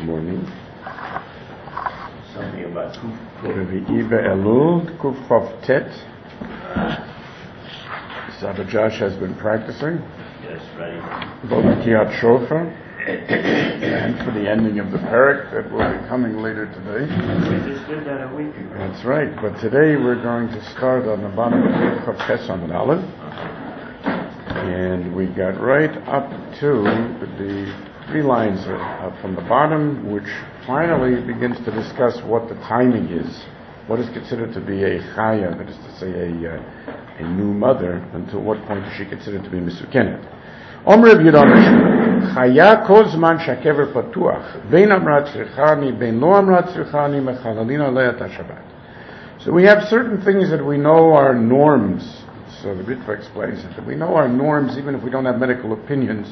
morning. Something about Revi'iva Elul, Kuf Chof Tet. Sabbath Josh has been practicing. Yes, right. Both Kriyat Shofar and for the ending of the parak that will be coming later today. We just did that a week ago. That's right. But today we're going to start on the bottom of Kuf Chof Tes on Aleph. And we got right up to the 3 lines from the bottom, which finally begins to discuss what the timing is. What is considered to be a chaya, that is to say a new mother, until what point is she considered to be misukenet. Omer Rav Yehuda chaya kol zman shakever patuach, bein amrat tzrichani, bein lo amrat tzrichani, mechalalin alei Shabbat. So we have certain things that we know are norms. So the Ritva explains it, that we know our norms even if we don't have medical opinions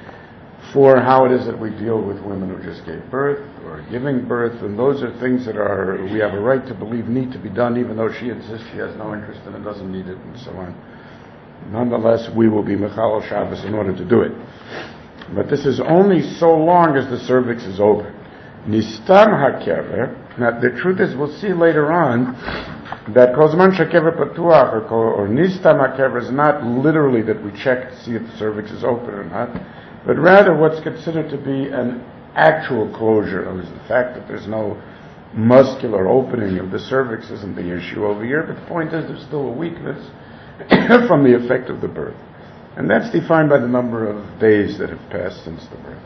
for how it is that we deal with women who just gave birth or giving birth, and those are things that we have a right to believe need to be done even though she insists she has no interest in it, doesn't need it, and so on. Nonetheless, we will be Mechal Shabbos in order to do it. But this is only so long as the cervix is open. Nistam HaKever, now the truth is, we'll see later on that Kozman Shakever Patuach or Nistam HaKever is not literally that we check to see if the cervix is open or not, but rather what's considered to be an actual closure, is the fact that there's no muscular opening of the cervix isn't the issue over here, but the point is there's still a weakness from the effect of the birth. And that's defined by the number of days that have passed since the birth.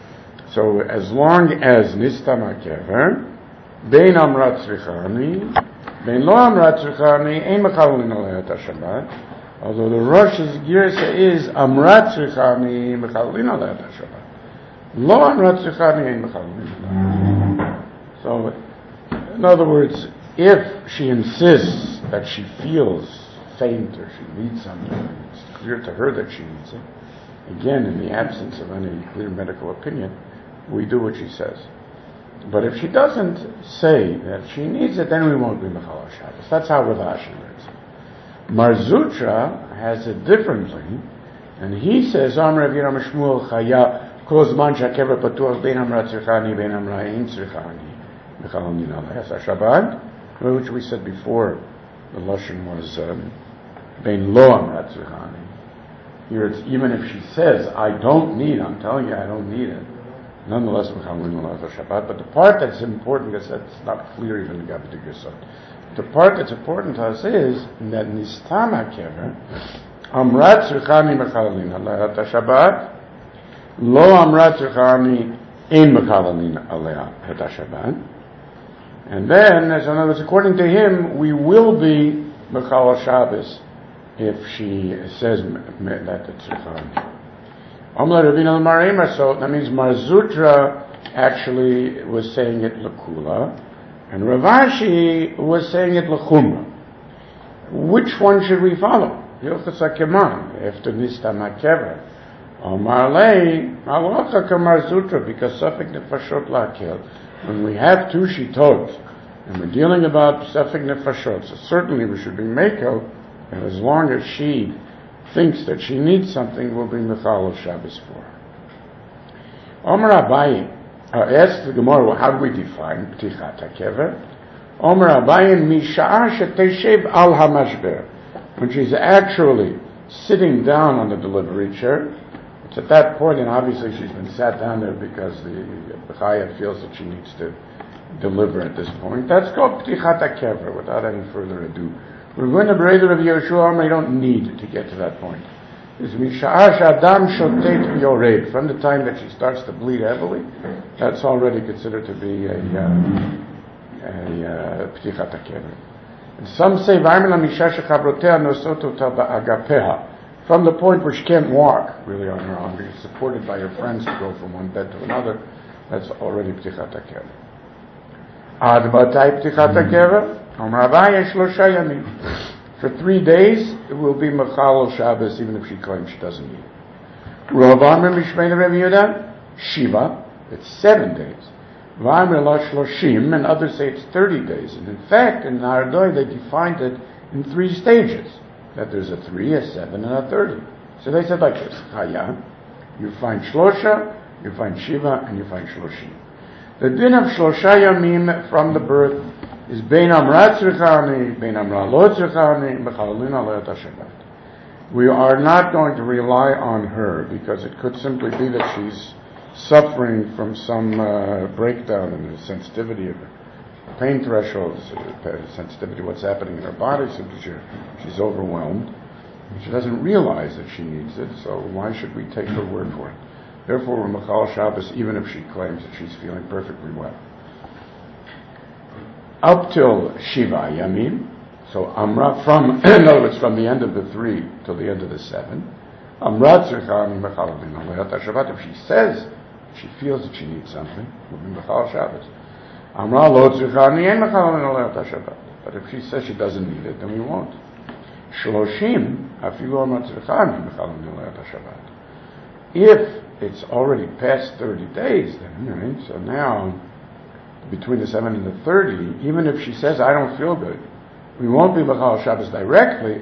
So as long as Nistam HaKever, Bein Amrat Tzrichani, Bein Lo Amrat Tzrichani, Ein Mechalin Alei Shabbat, although the Rosh's girsa is Amrat Tzrichani Mechalin Alei Shabbat. Lo Amrat Tzrichani Ein Mechalin Alei. So, in other words, if she insists that she feels faint or she needs something, it's clear to her that she needs it. Again, in the absence of any clear medical opinion, we do what she says. But if she doesn't say that she needs it, then we won't be Mechal Shabbos. That's how Rav Ashi learns it. Mar Zutra has it differently, and he says, Amar Rav Yehuda Shmuel Chaya Kol Zman Shakever Patuach Bein Amrat Tzrichani Bein Amra Ein Tzrichani Mechal Nina Alei Shabbat, which we said before. The lashon was Bein Lo Amrat Tzrichani. Here it's even if she says, I don't need it, I'm telling you I don't need it, nonetheless Mechal Nina Alei Shabbat. But the part that's important, because that's not clear even in Gabi Gersa. The part that's important to us is that Nistam HaKever, Amrat Tzrichani Mechalin Alei Shabbat, Lo Amrat Tzrichani Ein Mechalin Alei Shabbat. And then, as in other words, according to him, we will be Mechal Shabbos if she says that it's Tzrichani. Amla Ravina L'Marema, so that means Mar Zutra actually was saying it L'Kula, and Rav Ashi was saying it L'Chumra. Which one should we follow? Hilchos HaKeman, after Nistam HaKever. Amar Lei, Halacha Kamar Zutra, because Safek Nefashot L'Akel. When we have 2 shitot, and we're dealing about Safek Nefashot, so certainly we should be Mekel, and as long as she thinks that she needs something, we'll be Mechal Shabbos for her. Omer Abayi asked the Gemara, well, how do we define Ptichat HaKever? Omer Abayi Misha'ah Sheteshev Al HaMashber. When she's actually sitting down on the delivery chair, it's at that point, and obviously she's been sat down there because the Chaya feels that she needs to deliver at this point. That's called Ptichat HaKever, without any further ado. We're going to Bereder of Yehoshua, I don't need to get to that point. It's Misha'ah Sh'adam Shotet Yored. From the time that she starts to bleed heavily, that's already considered to be a Ptichat HaKever. And some say, V'ayim Misha Shechavrotea Nosot Ba'agapeha. From the point where she can't walk, really on her own, being supported by her friends to go from one bed to another, that's already Ptichat HaKever. Ad Batai Ptichat HaKever, Amar Abaye Shlosha Yamim. For 3 days, it will be Mechal Shabbos, even if she claims she doesn't need it. Rav Amar Mishmein Rav Yehuda, Shiva, it's 7 days. V'amar La Shloshim, and others say it's 30 days. And in fact, in Nardoi, they defined it in 3 stages. That there's a 3, a 7, and a 30. So they said like this, Chaya, you find Shlosha, you find Shiva, and you find Shloshim. The din of Shlosha Yamim from the birth is Bein Amra Tzrichani, Bein Amra Lo Tzrichani, Mechalin Aleyot HaShabbat. We are not going to rely on her because it could simply be that she's suffering from some breakdown in the sensitivity of her pain thresholds, sensitivity to what's happening in her body, simply she's overwhelmed. She doesn't realize that she needs it, so why should we take her word for it? Therefore, we're Mechal Shabbos even if she claims that she's feeling perfectly well. Up till Shiva Yamim, so Amra from, in other words, from the end of the 3 till the end of the 7, Amra Tzrichani Mechal Aleyot HaShabbat. If she says she feels that she needs something, we'll be Mechal Shabbos. Amra Lo Tzrichani Ein Mechal Aleyot HaShabbat. But if she says she doesn't need it, then we won't. Shloshim Afilu Amra Tzrichani Mechal Aleyot HaShabbat. If it's already past 30 days, then, right? So now, between the 7 and the 30, even if she says, I don't feel good, we won't be Mechal Shabbos directly,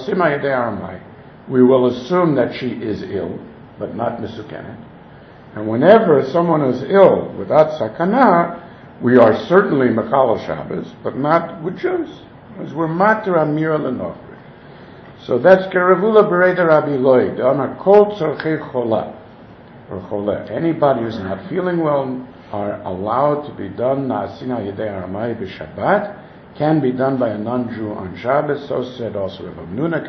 we will assume that she is ill, but not Mesukenet. And whenever someone is ill without Sakana, we are certainly Mechal Shabbos, but not with Jews, because we're Mater Amira Lenofri. So that's Keravula Bereda Rabbi Loid, on a Kol Tzorchei Chola, or Chola. Anybody who's not feeling well are allowed to be done, Na'asina Yedei Aramai B'Shabbat, can be done by a non-Jew on Shabbos. So said also Rav Hamnuna,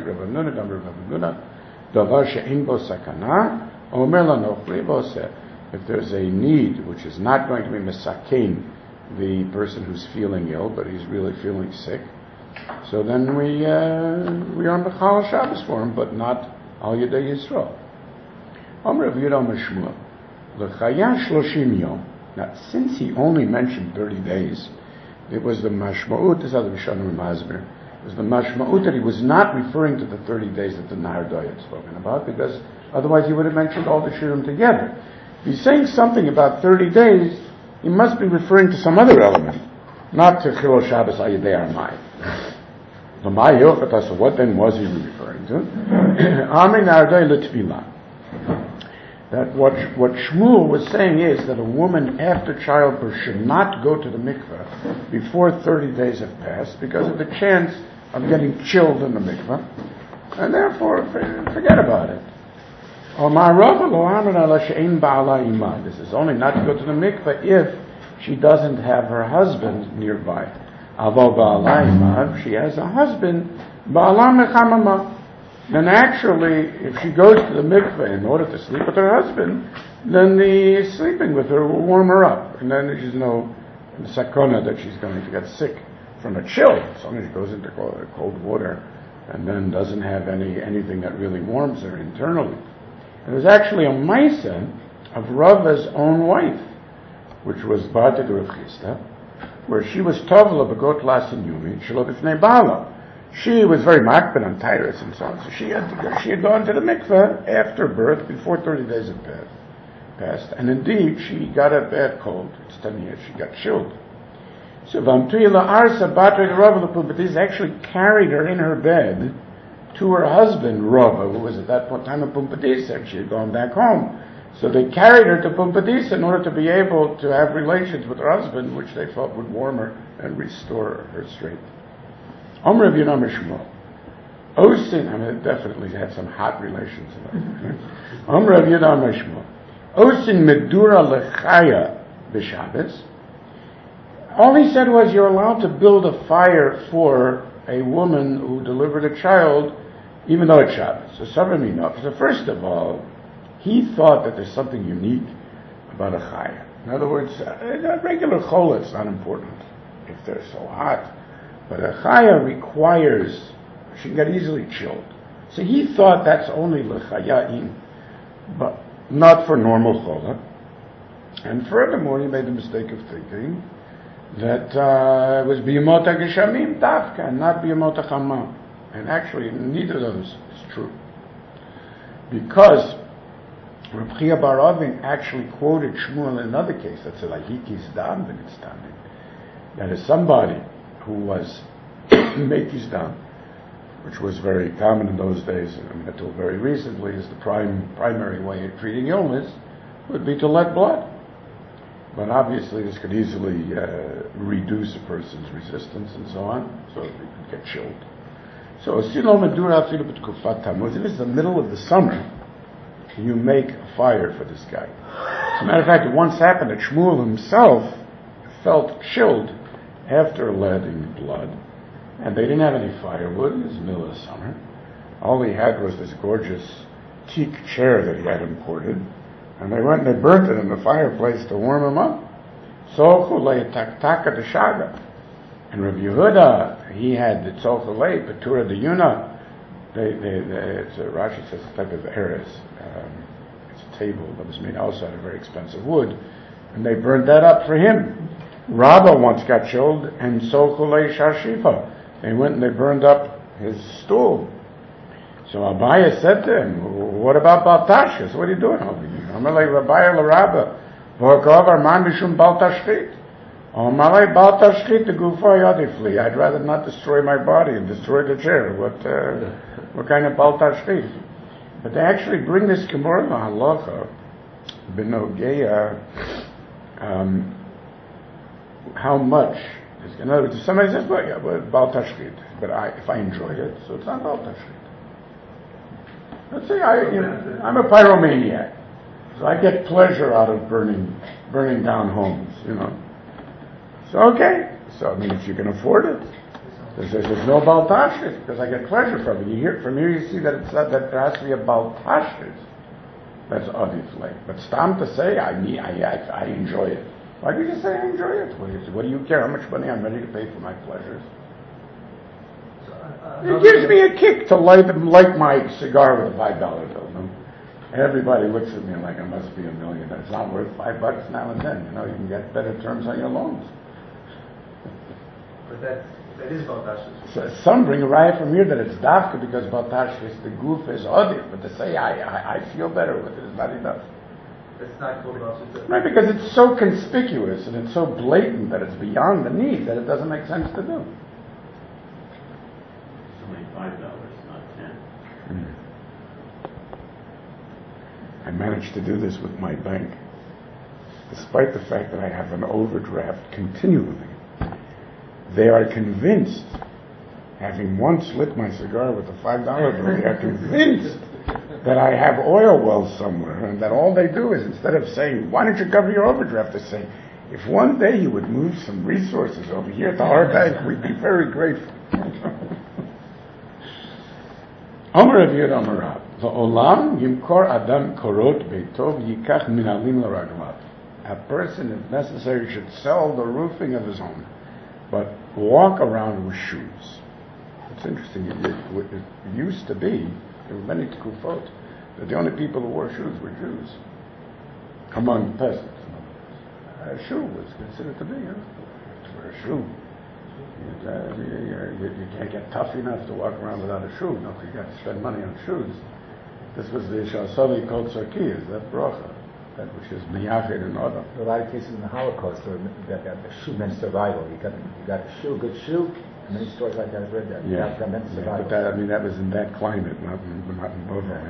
Davar she'ein bo sakana, Omer lanochri bo seh. If there's a need which is not going to be mesakein the person who's feeling ill, but he's really feeling sick, so then we are Mechal Shabbos for him, but not Al Yedei Yisrael. Omer Rav Yehuda Meshmuel, L'chaya 30 yom. Now, since he only mentioned 30 days, it was the mashma'ut, this other Rishonim Masber, it was the mashma'ut that he was not referring to the 30 days that the Nahar had spoken about, because otherwise he would have mentioned all the Shirim together. If he's saying something about 30 days, he must be referring to some other element, not to Chilul Shabbos Ayidei Armai. So what then was he referring to? Amin Nahar L'Tfilah. That what Shmuel was saying is that a woman after childbirth should not go to the mikveh before 30 days have passed because of the chance of getting chilled in the mikveh, and therefore forget about it. This is only not to go to the mikveh if she doesn't have her husband nearby. If she has a husband, then actually, if she goes to the mikveh in order to sleep with her husband, then the sleeping with her will warm her up. And then there's no sakona that she's going to get sick from a chill. As long as she goes into cold water and then doesn't have anything that really warms her internally. And there's actually a Maisa of Rava's own wife, which was Bata Rav Chisda, where she was Tovla B'got Lasin Yumi, Shelo B'fnei Bala. She was very makbid on Tyrus and so on, so she had gone to the mikveh after birth, before 30 days had passed, and indeed she got a bad cold. It's 10 years, she got chilled. So Vamtuila Arsa Batra Rava, but this actually carried her in her bed to her husband Rava, who was at that time a Pumbedisa. She had gone back home. So they carried her to Pumbedisa in order to be able to have relations with her husband, which they felt would warm her and restore her strength. Omer Rav Yehuda Meshmuel. Osin, it definitely had some hot relations. Omer Rav Yehuda Meshmuel. Osin Medura Lechaya B'Shabbos. All he said was you're allowed to build a fire for a woman who delivered a child, even though it's Shabbos. So first of all, he thought that there's something unique about a chaya. In other words, a regular chola, it's not important if they're so hot. But a chaya requires, she can get easily chilled. So he thought that's only l'chaya'im, but not for normal chola. And furthermore, he made the mistake of thinking that it was biyamot ha'geshamim dafka, and not biyamot ha'chama. And actually, neither of those is true. Because Reb Chia bar Avin actually quoted Shmuel in another case, that's a lahikis dam v'nitztanim. That is somebody who was Mekis Dam, which was very common in those days, until very recently, is the primary way of treating illness, would be to let blood. But obviously this could easily reduce a person's resistance and so on, so they could get chilled. So if it's the middle of the summer, you make a fire for this guy. As a matter of fact, it once happened that Shmuel himself felt chilled after letting blood, and they didn't have any firewood. It was the middle of the summer. All he had was this gorgeous teak chair that he had imported, and they went and they burnt it in the fireplace to warm him up. And Rabbi Yehuda, he had the tzolchalei, Petura de Yuna. Rashi says it's a type of eres. It's a table that was made also out of very expensive wood, and they burned that up for him. Rabbah once got chilled, and tzolchalei shashifa. They went and they burned up his stool. So Abaye said to him, "What about Baltashis? What are you doing over here?" Amalei Rabbi LaRabba, Vorkov Arman Mishum Baltashchit. Amalei Baltashchit the Gufa Yadifli. I'd rather not destroy my body and destroy the chair. What kind of Baltashchit? But they actually bring this Gemara Halacha Benogeya. How much? In other words, if somebody says, "Well, yeah, Baltashchit," but if I enjoy it, so it's not Baltashchit. Let's say I'm a pyromaniac, so I get pleasure out of burning down homes, So okay, so I mean, if you can afford it, there's no baltashit because I get pleasure from it. From here you see that it's not, that there has to be a baltashit. That's odiflay. But stam to say I enjoy it. Why do you just say I enjoy it? What do you care how much money I'm ready to pay for my pleasures? It gives me a kick to light my cigar with a $5 bill. Everybody looks at me like I must be a millionaire. It's not worth $5 now and then. You can get better terms on your loans. But that is Baltashis. So some bring a riot from here that it's dafka because Baltashis, the goof is odif, but to say I feel better with it is not enough. It's not called Baltashis. Right, because it's so conspicuous and it's so blatant that it's beyond the need that it doesn't make sense to do. $5, not 10. I managed to do this with my bank, despite the fact that I have an overdraft continually. They are convinced, having once lit my cigar with a $5 bill, they are convinced that I have oil wells somewhere, and that all they do is, instead of saying, "Why don't you cover your overdraft?" they say, "If one day you would move some resources over here to our bank, we'd be very grateful." Omer Rav Yehuda Omer Rab, V'olam yimkor adam korot beitov yikach minalim l'raglav. A person, if necessary, should sell the roofing of his home, but walk around with shoes. It's interesting. It used to be, there were many tkufot, that the only people who wore shoes were Jews, among peasants. A shoe was considered to be, to wear a shoe. You can't get tough enough to walk around without a shoe. No, you got to spend money on shoes. This was the Shasali called Sarkiyas, that bracha, that which is miyachid and odom. A lot of cases in the Holocaust where that the shoe meant survival. You got a shoe, good shoe. Many stories like that I've read that. That meant survival. But that was in that climate, not in Bovril.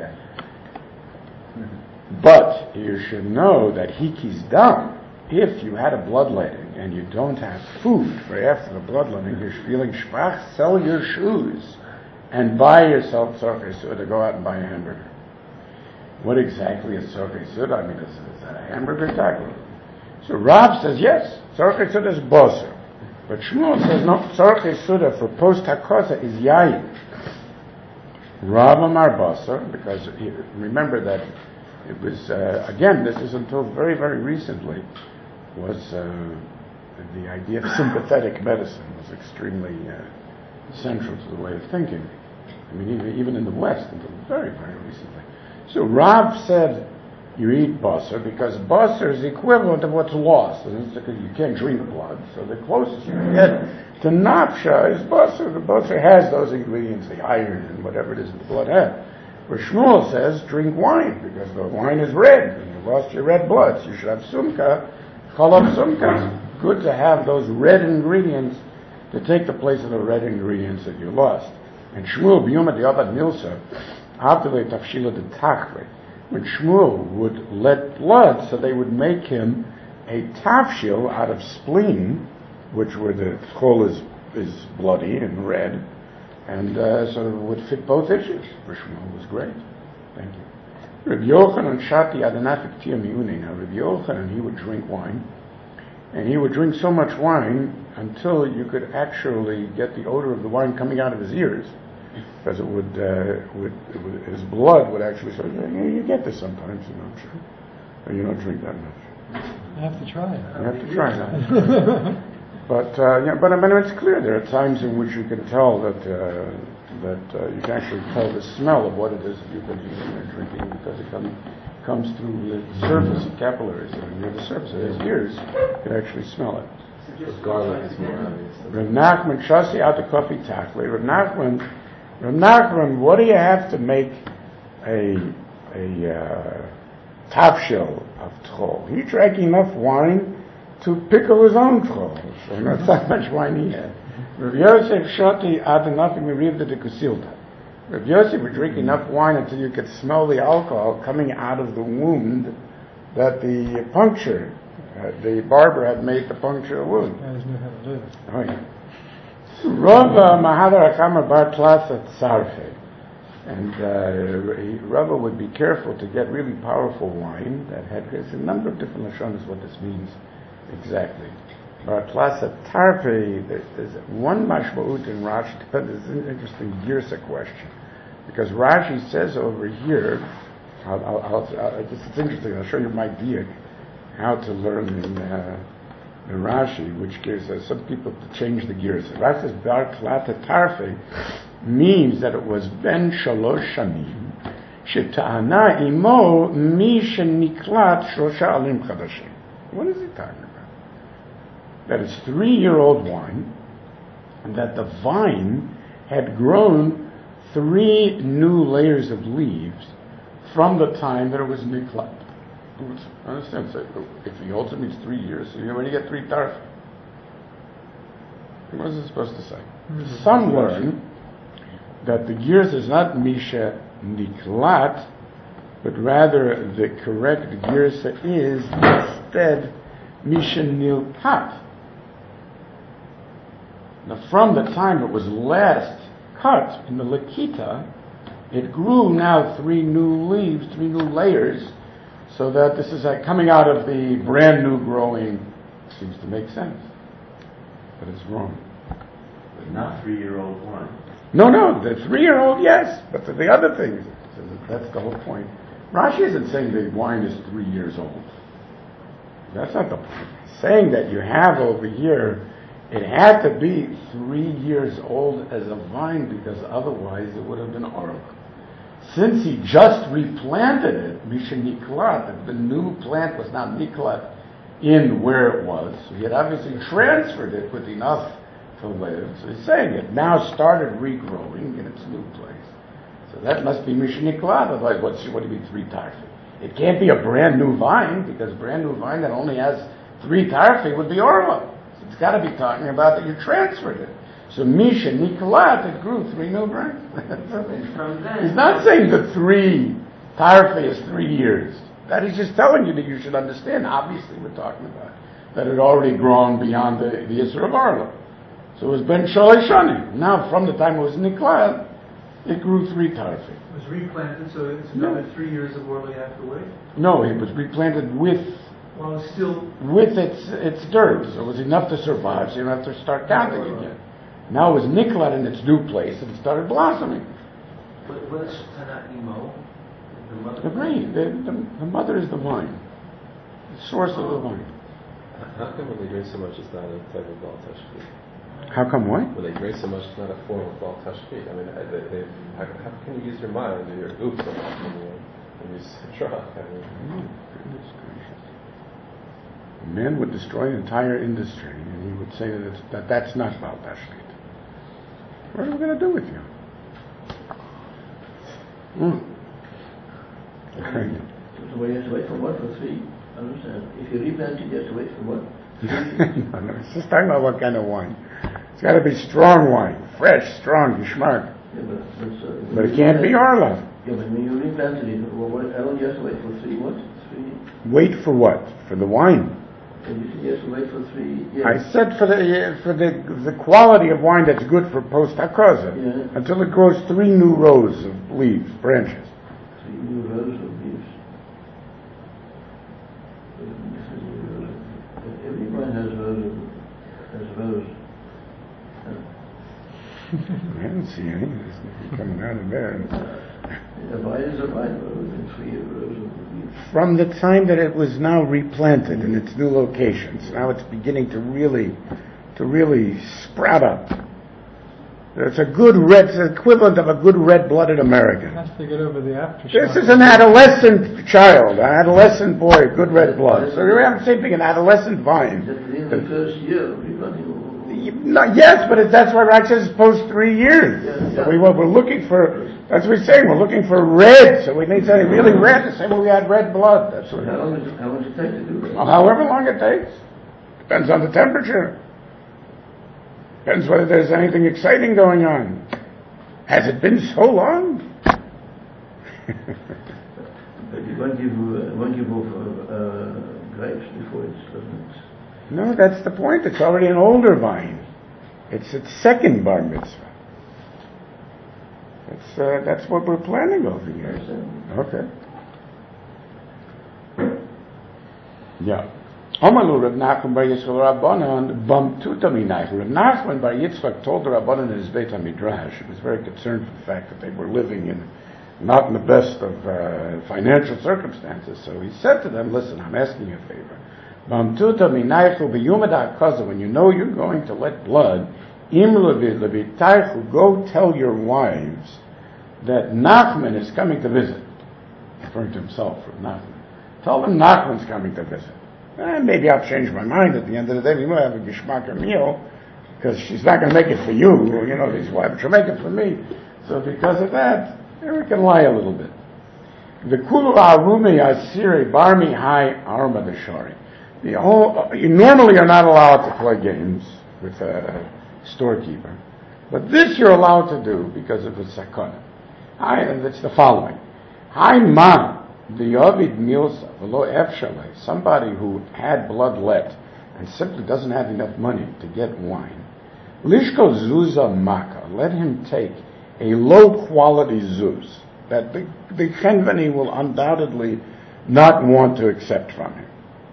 But you should know that hiki's dam. If you had a bloodletting and you don't have food for after the bloodletting, you're feeling schwach, sell your shoes and buy yourself tzorchei suda, go out and buy a hamburger. What exactly is tzorchei suda? I mean, is that a hamburger taco? So Rav says, yes, tzorchei suda is boser. But Shmuel says, no, tzorchei suda for post hakosa is yayin. Rav amar boser, because remember that it was, again, this is until very, very recently, was the idea of sympathetic medicine was extremely central to the way of thinking. I mean, even in the West, until very, very recently. So Rav said, you eat basar because basar is the equivalent of what's lost. And it's because you can't drink blood, so the closest you can get to nafsha is basar. The basar has those ingredients, the iron and whatever it is that the blood has. Where Shmuel says, drink wine, because the wine is red, and you lost your red blood, so you should have sumka, chalav sumka. It's good to have those red ingredients to take the place of the red ingredients that you lost. And Shmuel, b'yom ha'diavad milsa, after the tafshila de tachre, when Shmuel would let blood, so they would make him a tafshil out of spleen, which where the chol is bloody and red, and so it would fit both issues. Rishma was great. Thank you. Rabbi Yochanan shati adanafik tia miunin. Now Rabbi Yochanan, he would drink wine, and he would drink so much wine until you could actually get the odor of the wine coming out of his ears, because his blood would actually say, you get this sometimes, I'm sure. Or you don't drink that much. I have to try it. You have to try that. But I mean, it's clear there are times in which you can tell that you can actually tell the smell of what it is that you've been eating or drinking, because it comes through the surface of capillaries that are near the surface of his ears. You can actually smell it. Garlic is more obvious. Rav Nachman Shasi out the coffee takle. Rav Nachman, what do you have to make a tafshil of tchol? He drank enough wine to pickle his own tchol, so that's how much wine he had. Rav Yosef Shati ad nothing merivda de kusilta. Rav Yosef would drink enough wine until you could smell the alcohol coming out of the wound that the puncture, the barber had made to puncture a wound. Guys knew how to do it. Oh yeah. Rava Mahadar Akama Bar Tlasa Tsarfe. And Rava would be careful to get really powerful wine that had a number of different lashonas what this means exactly. Bar Tlasa Tarfe, there's one mashma'ut in Rashi, but there's an interesting girsa question. Because Rashi says over here, it's interesting, I'll show you my diak, how to learn in Rashi, which gives some people to change the gears. Rashi says Bar Tlata Tarfe means that it was Ben Shalosh Shanim Sheta'ana Imo Mi Sheniklat Shlosha Alim Chadashim. What is he talking about? That it's 3-year-old wine, and that the vine had grown 3 new layers of leaves from the time that it was niklat. Understand? So if the ultimate means 3 years, so you already get 3 tarf. What is it supposed to say? Some learn that the gears is not misha niklat, but rather the correct girsa is instead misha nilkat. Now, from the time it was last cut in the Lakita, it grew now 3 new leaves, 3 new layers, so that this is like coming out of the brand new growing. Seems to make sense, but it's wrong. But not 3-year-old wine. No, the 3-year-old, yes, but the other things, that's the whole point. Rashi isn't saying the wine is 3 years old. That's not the point. It's saying that you have over here, it had to be 3 years old as a vine, because otherwise it would have been oral. Since he just replanted it, Misha Niklat, the new plant was not Niklat in where it was, so he had obviously transferred it with enough to live. So he's saying it now started regrowing in its new place. So that must be Misha Niklat. Otherwise, what do you mean 3 tarfi? It can't be a brand new vine, because brand new vine that only has 3 tarfi would be orla. So it's got to be talking about that you transferred it. So Misha Niklat, it grew 3 new branches. He's not saying the 3 tarfi is 3 years. That is just telling you that you should understand. Obviously, we're talking about that it had already grown beyond the Yisra of Arla. So it was Ben Shalai Shani. Now, from the time it was Niklat, it grew 3 tarfi. It was replanted, so it's another 3 years of Orly afterward? No, it was replanted with its dirt. So it was enough to survive, so you don't have to start counting again. Now it was Niklat in its new place, and it started blossoming. What is Tana Imo? The mother? The grain. The mother is the vine. The source of the vine. How come when they drink so much it's not a type of Baal Tashkit? How come what? When they drink so much it's not a form of Baal Tashkit. I mean, how can you use your mind or your goof so much when you try? Goodness gracious. A man would destroy an entire industry, and he would say that's not Baal Tashkit. What are we going to do with you? So you have to wait for what? For 3? I understand. If you replant it, you have to wait for what? No, it's just talking about what kind of wine. It's got to be strong wine, fresh, strong, geschmack. Yeah, but it can't be Arla. Yeah, but when you replanted it, I only have to wait for 3 what? 3? Wait for what? For the wine. And you have to wait for 3 years. I said for the quality of wine that's good for post hakoza, until it grows 3 new rows of leaves, branches. 3 new rows of leaves. Every wine has rows. I don't see any. It's coming out of there. A vine is a vine within 3 rows of leaves. From the time that it was now replanted in its new locations, now it's beginning to really sprout up. It's it's the equivalent of a good red-blooded American. Has to get over the aftershock. This is an adolescent child, an adolescent boy, good red blood. So we have the same thing, an adolescent vine. Within the first year of replanting. Yes, but that's why Rack says post 3 years. So we're looking for, that's what we're saying, we're looking for red, so we need something really red to say, well, we had red blood. That's what How long does it take to do that? Well, however long it takes. Depends on the temperature. Depends whether there's anything exciting going on. Has it been so long? But you won't give off grapes before it's doesn't. No, that's the point. It's already an older vine. It's its second bar mitzvah. That's what we're planning over here. Okay. Yeah. Omalu Rav Nachman bar Yisrael Rabbanan bum tuta minayich. Rav Nachman bar Yitzchak told the Rabbanan in his Beit HaMidrash, he was very concerned for the fact that they were living not in the best of financial circumstances. So he said to them, listen, I'm asking you a favor. Bum tuta minayich b'yumad ha'kaza, when you know you're going to let blood, im levitaychu, go tell your wives that Nachman is coming to visit. Referring to himself, Rav Nachman. Tell them Nachman's coming to visit. Maybe I'll change my mind at the end of the day. We might have a gishmaker meal because she's not going to make it for you. You know, these wives, she'll make it for me. So because of that, we can lie a little bit. The kulu arumi asire barmi hai arma deshari. You normally are not allowed to play games with a storekeeper, but this you're allowed to do because of the sakana. And it's the following: Hai ma. The Yovid Milsa, Velo Efshaleh, somebody who had blood let and simply doesn't have enough money to get wine. Lishko Zuza Maka, let him take a low quality Zuz that the Chenveni will undoubtedly not want to accept from him.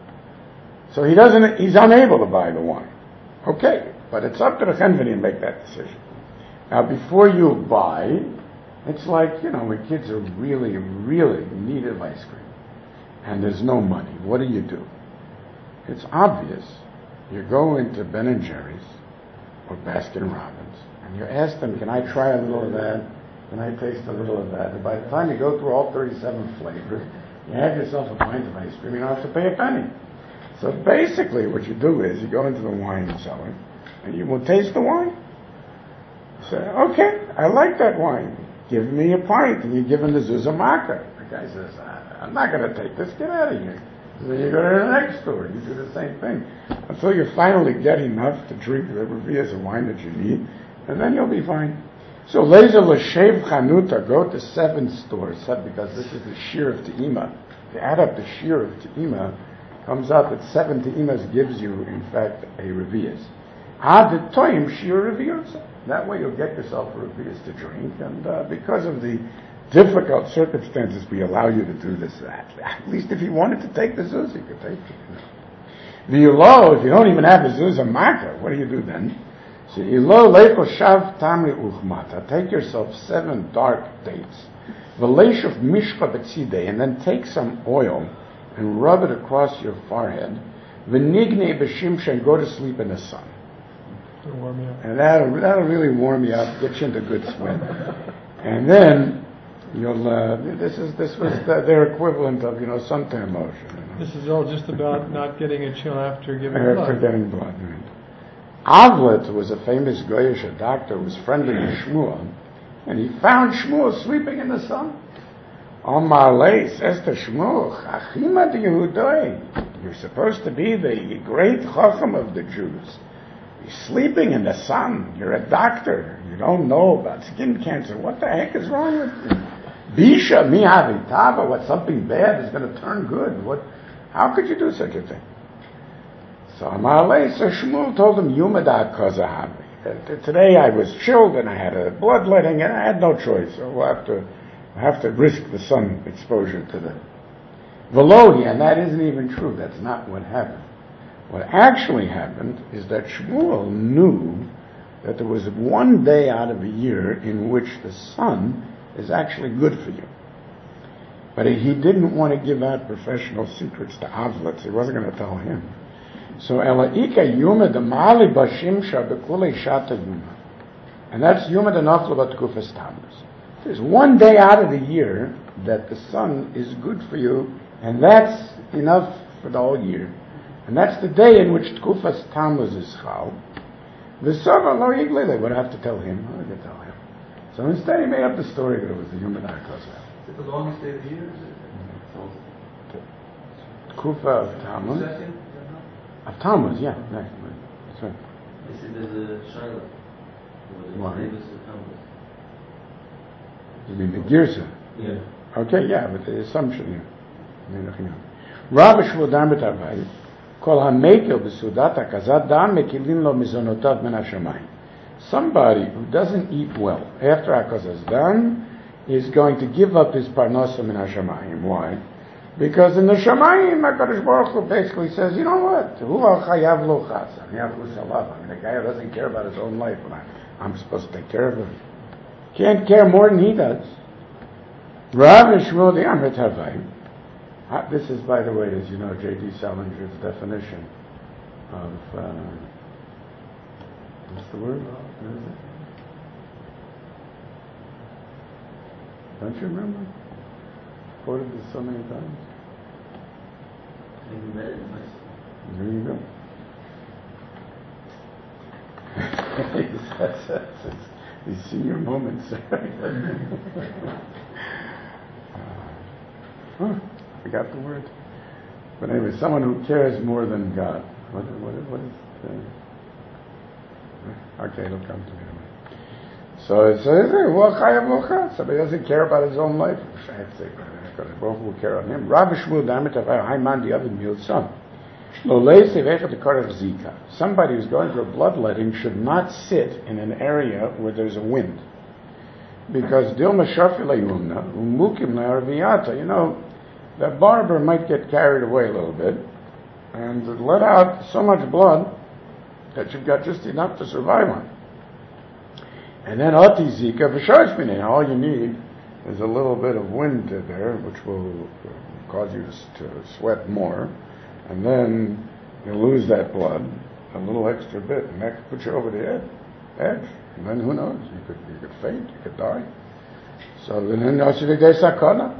So he's unable to buy the wine. Okay, but it's up to the Chenveni to make that decision. Now before you buy, it's like, when kids are really, really in need of ice cream and there's no money. What do? It's obvious. You go into Ben & Jerry's or Baskin Robbins and you ask them, can I try a little of that? Can I taste a little of that? And by the time you go through all 37 flavors, you have yourself a pint of ice cream, you don't have to pay a penny. So basically what you do is you go into the wine cellar and you will taste the wine. Say, okay, I like that wine. Give me a pint, and you give him the zuzamaka. The guy says, I'm not going to take this, get out of here. So you go to the next store, you do the same thing. Until you finally get enough to drink the revias of wine that you need, and then you'll be fine. So Leza L'Shev Chanuta, go to 7 stores, because this is the shear of Te'ima. To add up the shear of Te'ima, comes out that 7 Te'imas gives you, in fact, a revias. Ad toim shear revias. That way you'll get yourself a revias to drink, and because of the difficult circumstances, we allow you to do this. At least if you wanted to take the zuz, you could take it. The ilo, if you don't even have a zuz or maka, what do you do then? So ilo leiko shav tamri uchmata. Take yourself 7 dark dates. V'leishuv mishka betzidei, and then take some oil and rub it across your forehead. V'nigne b'shimsha, and go to sleep in the sun. Warm you up. And that'll really warm you up, get you into good swim. And then you'll. This was their equivalent of suntan lotion. This is all just about not getting a chill after giving After blood. getting blood. Right. Avlet was a famous Goyish doctor who was friendly to Shmuel, and he found Shmuel sleeping in the sun. Omar Lei says to Shmuel, Achima de Yehudoi, you're supposed to be the great Chacham of the Jews. You're sleeping in the sun. You're a doctor. You don't know about skin cancer. What the heck is wrong with you? Bisha mi havitava. What, something bad is going to turn good? How could you do such a thing? So Amalei, so Shmuel told him, Yumada Kazahabi. Today I was chilled and I had a bloodletting and I had no choice. So we'll have to risk the sun exposure to the Velohi, and that isn't even true. That's not what happened. What actually happened is that Shmuel knew that there was one day out of a year in which the sun is actually good for you. But he didn't want to give out professional secrets to Avlitz. He wasn't going to tell him. So Elaika Yuma the Mali Bashimsha Bekule Shata Yuma. And that's Yuma the Nafla Batkufas Tammuz. There's one day out of the year that the sun is good for you, and that's enough for the whole year. And that's the day in which Tkufas Tammuz is Chal. The Sava Lo Yigle, they would have to tell him. How did they tell him? So instead he made up the story that it was the Yuma Narkos. Is it the longest day of the year? Is it? Kufa of Tammuz. Second? Of Tammuz, yeah. That's right. They said there's a Shiloh. Why? Davis of Tammuz. You mean the Girsa? Yeah. Okay, yeah, but the assumption, yeah. Rabbi Shmuel Dam B'Tarvai, Kol HaMekel B'Sudat HaKazat Dam Mekilin Lo Mizonotav Min HaShamayim. Somebody who doesn't eat well after HaKazat is done is going to give up his Parnasa Min HaShamayim. Why? Because in the Shamayim, HaKadosh Baruch Hu basically says, you know what? Hu al chayav lo chas. I mean, the guy who doesn't care about his own life, I'm supposed to take care of him. Can't care more than he does. Rav Shmuel the Amrit Havayim. This is, by the way, as you know, J.D. Salinger's definition of, what's the word? What is it? Don't you remember? Quoted this so many times. Maybe read it in my There you go. That's these senior moments. Forgot the word. But anyway, someone who cares more than God. What is okay, it'll come to me. So it says, somebody doesn't care about his own life. Both will care on him. Rabbi Shmuel Damet Haiman the other meal son. Somebody who's going through a bloodletting should not sit in an area where there's a wind. Because Dilma Shafila Umukim Arviata, the barber might get carried away a little bit and let out so much blood that you've got just enough to survive on. And then Ati Zika V'Shoshminin, all you need is a little bit of wind there, which will cause you to sweat more, and then you lose that blood, a little extra bit, and that could put you over the edge. And then who knows? You could faint, you could die. So then Noshidigay Sakana.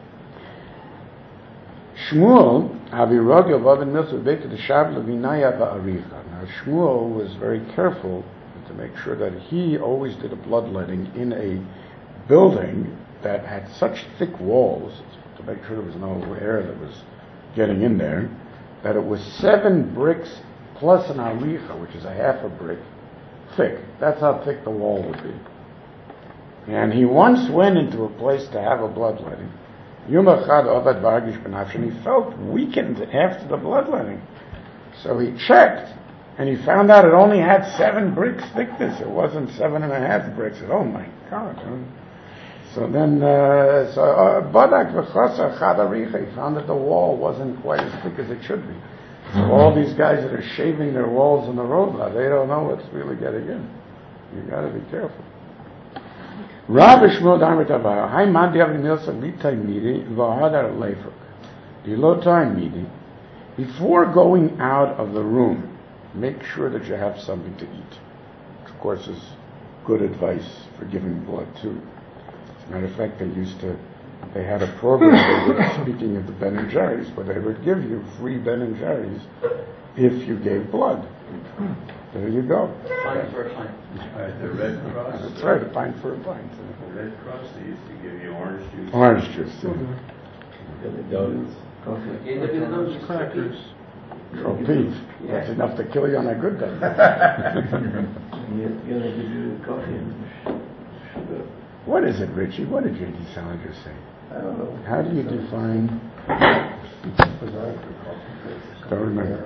Shmuel, Avirogel Vavin Milsa Beit the Shav Levinaya Va'aricha. Now Shmuel was very careful to make sure that he always did a bloodletting in a building that had such thick walls, to make sure there was no air that was getting in there, that it was 7 bricks plus an aricha, which is a half a brick, thick. That's how thick the wall would be. And he once went into a place to have a bloodletting. Yom Echad Ovad Vargish B'Nafsh, and he felt weakened after the bloodletting. So he checked, and he found out it only had 7 bricks thickness. It wasn't 7.5 bricks. Oh my God. So then, Badak V'Chasa Chad Aricha, he found that the wall wasn't quite as thick as it should be. So all these guys that are shaving their walls on the road, they don't know what's really getting in. You got to be careful. Rabbi Shmuel Damer Tavara, Hai Man Diavri Nilsa Litai Midi Vahadar Leifuk. Dilotai Midi. Before going out of the room, make sure that you have something to eat. Which of course is good advice for giving blood too. As a matter of fact, they had a program, speaking of the Ben and Jerry's, where they would give you free Ben and Jerry's if you gave blood. There you go. Pint for a pint. The Red Cross. That's right, a pint for a pint. The Red Cross, they used to give you orange juice. Orange juice, yeah. Donuts. Coffee. Yeah, they did those Crackers. Oh, Pete, that's enough to kill you on a good day. You're going to give you coffee and sugar. What is it, Richie? What did J.D. Salinger say? I don't know. How do you define Don't remember.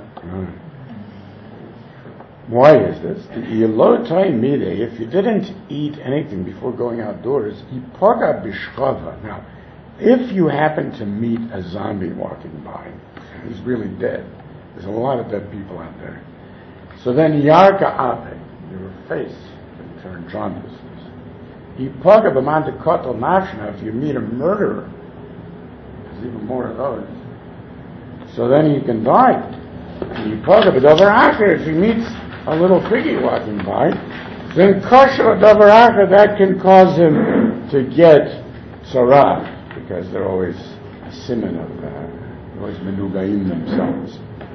Why is this? If you didn't eat anything before going outdoors, now, if you happen to meet a zombie walking by, and he's really dead, there's a lot of dead people out there, so then yarka ape, your face can turn jaundice. If you meet a murderer, there's even more of those, so then he can die. If he meets a little piggy walking by, then kosher davar that can cause him to get tzara, because they're always a siman of, always menugaim themselves.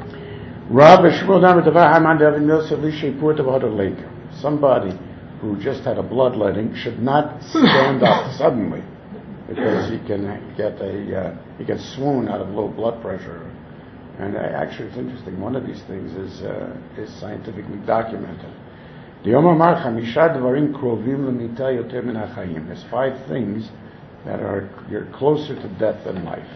Somebody who just had a bloodletting should not stand up suddenly, because he can swoon out of low blood pressure. And actually, it's interesting. One of these things is scientifically documented. There's 5 things that you're closer to death than life.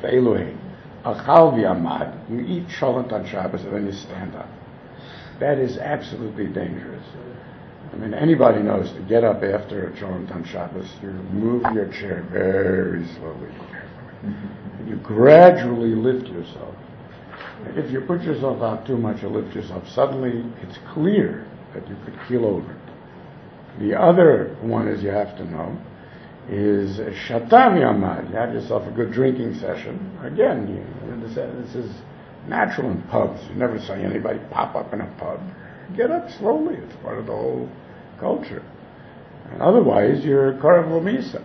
You eat cholent on Shabbos and then you stand up. That is absolutely dangerous. I mean, anybody knows to get up after a cholent on Shabbos, you move your chair very slowly, carefully. And you gradually lift yourself. If you put yourself out too much or lift yourself, suddenly it's clear that you could keel over. The other one is you have to know is shatav yamad. You have yourself a good drinking session. Again, this is natural in pubs. You never see anybody pop up in a pub. Get up slowly. It's part of the whole culture. And otherwise, you're korav l'misa.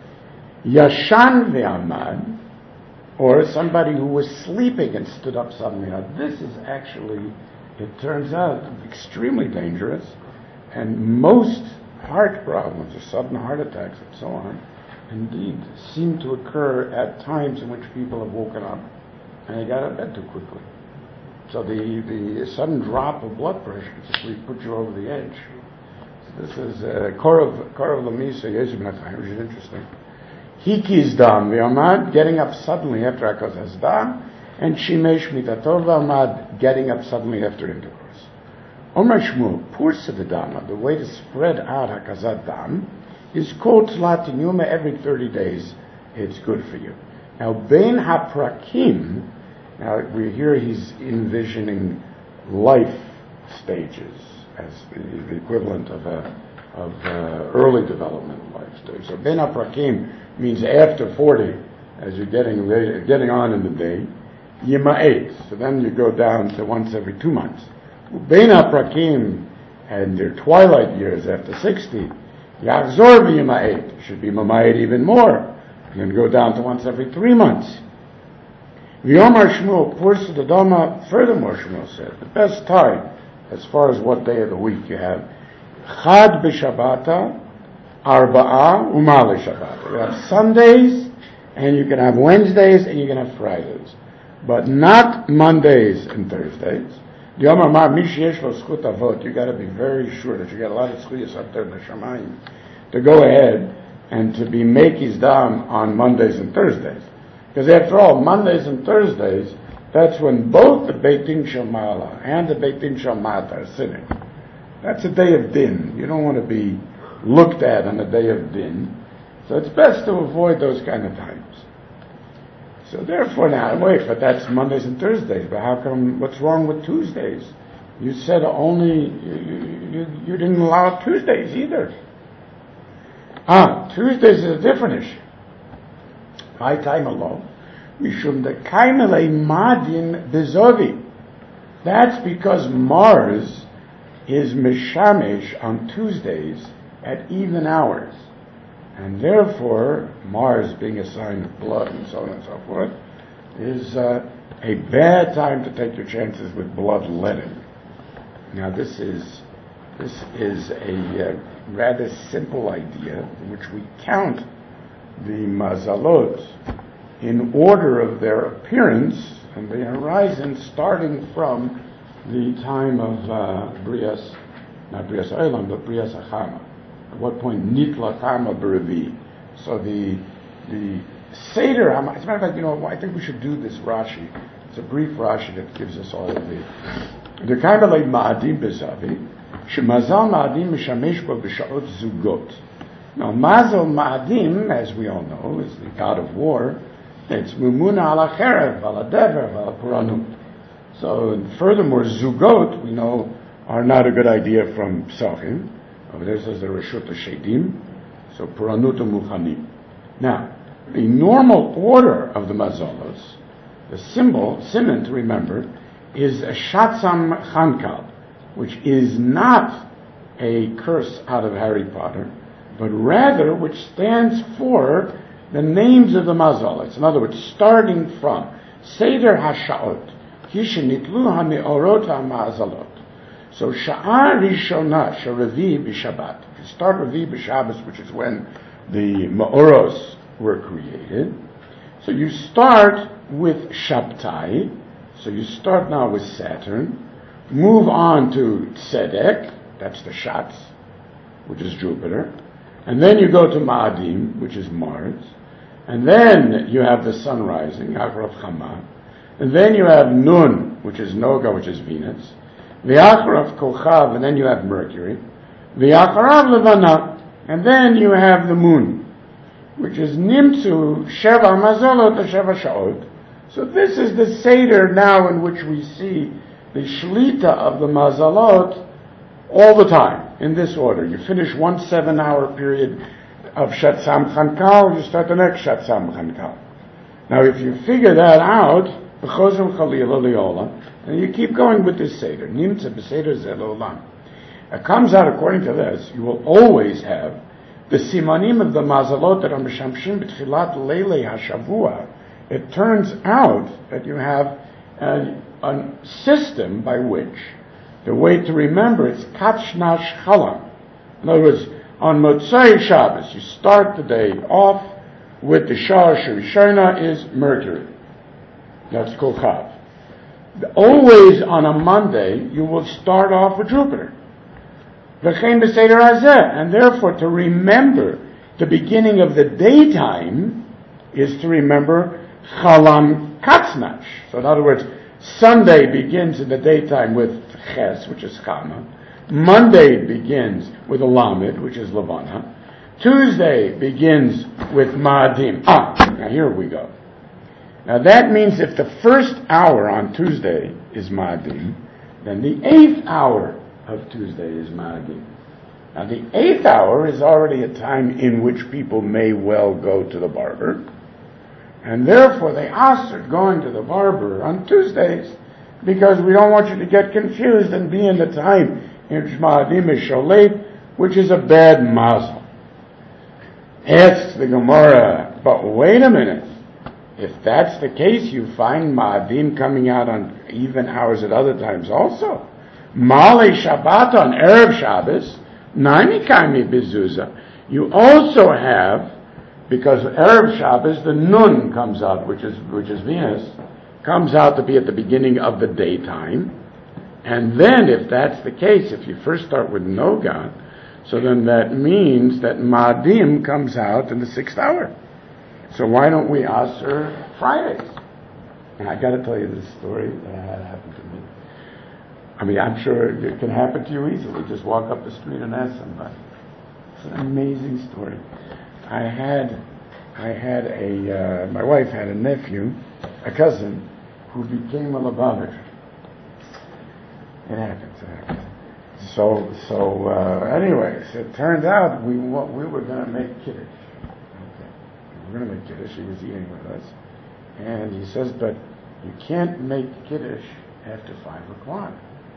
Yashan v'amad, or somebody who was sleeping and stood up suddenly. Now, this is actually, it turns out, extremely dangerous, and most heart problems, or sudden heart attacks and so on, indeed, seem to occur at times in which people have woken up and they got out of bed too quickly. So the sudden drop of blood pressure just really put you over the edge. So this is Korav Lamisa Yezim Nachayim, which is interesting. Hiki's dam v'amad, getting up suddenly after Hakazas dam, and Shimesh mitatov v'amad, getting up suddenly after intercourse. Omer Shmuel, Pursa the dama, the way to spread out Hakazat dam, is called Tlat Yuma every 30 days. It's good for you. Now, Bein HaPrakim, now here he's envisioning life stages as the equivalent of early development life stage. So Bein HaPrakim means after 40, as you're getting on in the day, Yima'et. So then you go down to once every 2 months. Bein HaPrakim and their twilight years after 60, Yachzor v'Yima'et. Should be Mamayet even more. You're going to go down to once every 3 months. V'yomar Shmuel, Pursa the Dama, furthermore Shmuel said, the best time, as far as what day of the week you have, Chad b'Shabbata, Arba'a, Umali Shabbata. You have Sundays, and you can have Wednesdays, and you can have Fridays. But not Mondays and Thursdays. You got to be very sure that you got a lot of tzchiyas up there in the Shamayim to go ahead and to be Meki's Dam on Mondays and Thursdays. Because after all, Mondays and Thursdays, that's when both the Beit Din Shamala and the Beit Din Shamat are sitting. That's a day of din. You don't want to be looked at on a day of din. So it's best to avoid those kind of times. So therefore now, wait, but that's Mondays and Thursdays, but how come, what's wrong with Tuesdays? You said only, you didn't allow Tuesdays either. Tuesdays is a different issue. My time alone. Mishum de kaimele madin bezovi. That's because Mars is mishamesh on Tuesdays at even hours. And therefore, Mars being a sign of blood and so on and so forth, is a bad time to take your chances with bloodletting. Now this is a rather simple idea in which we count the mazalot in order of their appearance and the horizon starting from the time of Brias, not Brias Olam, but Brias Achama. At what point Nitla Chama B'Revi. So the Seder, as a matter of fact, I think we should do this Rashi. It's a brief Rashi that gives us all of the kind of like Ma'adim Bezavi, Shemazal Ma'adim Mishamesh Bo B'Sha'ot Zugot. Now, Mazal Ma'adim, as we all know, is the god of war. It's Mumuna ala Cherev, ala Dever, ala Puranut. So, furthermore, Zugot, we know, are not a good idea from Psachim. Over there says the Reshut Shedim, so Puranut Muchanim. Now, the normal order of the Mazalos, the simon to remember, is a Shatzam Chankal, which is not a curse out of Harry Potter, but rather which stands for the names of the Mazalos. In other words, starting from Seder HaSha'ot, Hishenitlu HaMe'orot HaMazalot. So Sha'ar Rishonah Sha'Revi B'Shabbat. If you start Revi B'Shabbos, which is when the Ma'oros were created. So you start with Shabtai. So you start now with Saturn. Move on to Tzedek. That's the Shatz, which is Jupiter. And then you go to Ma'adim, which is Mars. And then you have the sun rising, Akrav Chama. And then you have Nun, which is Noga, which is Venus. V'Akrav Kochav, and then you have Mercury. V'Akrav Levana, and then you have the moon, which is Nimtzu Sheva Mazalot Sheva Sha'ot. So this is the Seder now in which we see the Shlita of the Mazalot all the time, in this order. You finish 1 7-hour period of Shatzam Chankal, you start the next Shatzam Chankal. Now if you figure that out, B'chozim Chalila Leola, and you keep going with this Seder, Nimtza B'Seder Zelolam. It comes out, according to this, you will always have the Simanim of the Mazalot that are Meshamshim B'Tchilat Leilei HaShavua. It turns out that you have a system by which the way to remember it's Kachnash Chalam. In other words, on Motzai Shabbos, you start the day off with the Shah Shirishona is Mercury. That's Kochav. Always on a Monday, you will start off with Jupiter. And therefore, to remember the beginning of the daytime is to remember Chalam Katznash. So in other words, Sunday begins in the daytime with Ches, which is Chama. Monday begins with a Lamed, which is Levana. Tuesday begins with Ma'adim. Now here we go. Now that means if the first hour on Tuesday is Ma'adim, then the 8th hour of Tuesday is Ma'adim. Now the 8th hour is already a time in which people may well go to the barber, and therefore they are going to the barber on Tuesdays, because we don't want you to get confused and be in the time in which Ma'adim is Sholet, which is a bad mazel. Asks the Gemara, but wait a minute, if that's the case, you find Ma'adim coming out on even hours at other times also. Male Shabbat on Erev Shabbos, Nani Kaimi Bezuza. You also have, because Erev Shabbos, the Nun comes out, which is Venus, comes out to be at the beginning of the daytime. And then, if that's the case, if you first start with Noga, so then that means that Ma'adim comes out in the 6th hour. So why don't we Aser Fridays? And I got to tell you this story that had happened to me. I mean, I'm sure it can happen to you easily. Just walk up the street and ask somebody. It's an amazing story. My wife had a nephew, a cousin, who became a Lubavitcher. It happens. So anyways, it turned out we were going to make Kiddush. Okay. We were going to make Kiddush. He was eating with us. And he says, but you can't make Kiddush after 5 o'clock.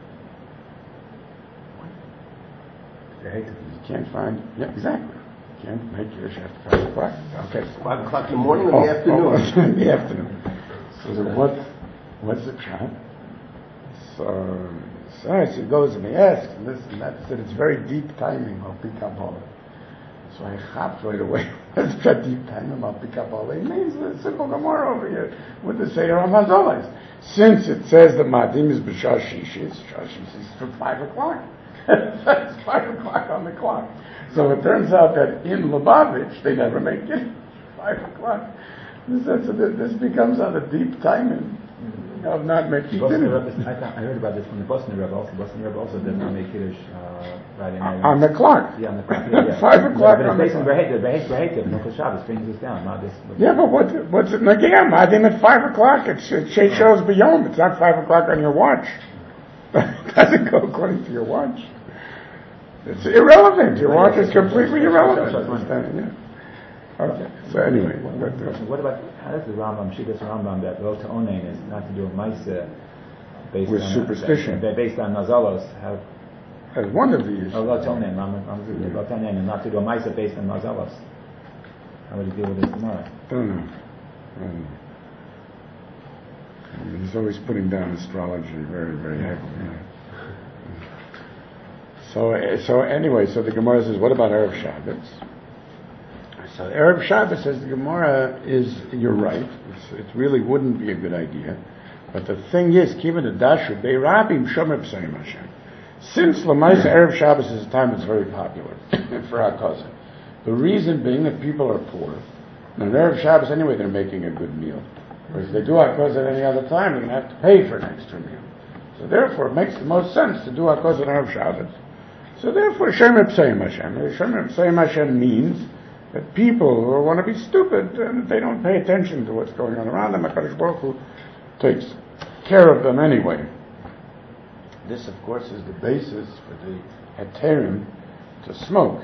Okay, you can't find, yeah, exactly. You can't make Kiddush after 5 o'clock. Okay. 5 o'clock in the morning or the afternoon? In the afternoon. So what's the chat? So he goes and he asks, and this and that. He said, it's very deep timing, I'll pick up all it. So I hopped right away. What's that deep timing, I'll pick up all it? It means the simple Gemara over here with the Seder HaMazolos. Since it says the Ma'adim is B'Shah Shishis, Shah Shishis is from 5 o'clock. It's 5 o'clock on the clock. So it turns out that in Lubavitch, they never make it 5 o'clock. This becomes on a deep timing of not making Boston dinner. Rebbe, I heard about this from the Boston Rebbe also. Boston Rebbe also does not make Kiddush Friday night. On the clock. Yeah, on the clock. Yeah. 5 o'clock But on the it's based on clock. Behektiv, no Shabbos brings this down, not this. Yeah, but what's it? Again, I think at 5 o'clock. It shows beyond. It's not 5 o'clock on your watch. It doesn't go according to your watch. It's irrelevant. Your watch is completely irrelevant. Yeah. Okay. So anyway, What about how does the Rambam, Shitas Rambam, that Lo Ta'onein is not to do a Maisa based With on superstition. based on Nazalos? How? as one of these. Lo Ta'onein, Rambam, Lo Ta'onein, and not to do a Maisa based on Nazalos. How would you deal with this tomorrow? Don't know. He's always putting down astrology very, very heavily. So anyway, so the Gemara says, what about Erev Shabbos? So Erev Shabbos, says the Gemara, you're right. It really wouldn't be a good idea. But the thing is, Kiva the Dashu, Be'rabim Shomer B'Sayim Hashem. Since Lamaisa Erev Shabbos is a time that's very popular for HaKazah. The reason being that people are poor. And on Erev Shabbos, anyway, they're making a good meal. Whereas if they do HaKazah at any other time, they're going to have to pay for an extra meal. So therefore, it makes the most sense to do HaKazah on Erev Shabbos. So therefore, Shomer B'Sayim Hashem. Shomer B'Sayim Hashem means that people who want to be stupid and they don't pay attention to what's going on around them, HaKadosh Baruch Hu takes care of them anyway. This, of course, is the basis for the heterim to smoke.